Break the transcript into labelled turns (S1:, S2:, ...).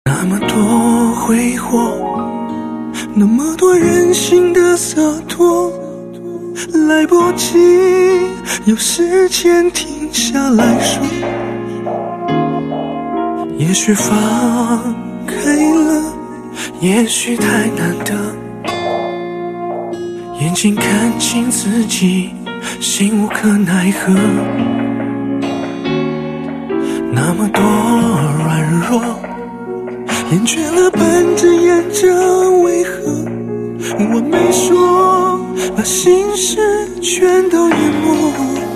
S1: 那么多挥霍，那么多任性的洒脱，来不及有时间停下来说，也许放开了，也许太难得，眼睛看清自己，心无可奈何。那么多软弱，厌倦了半遮掩着，为何我没说，把心事全都淹没？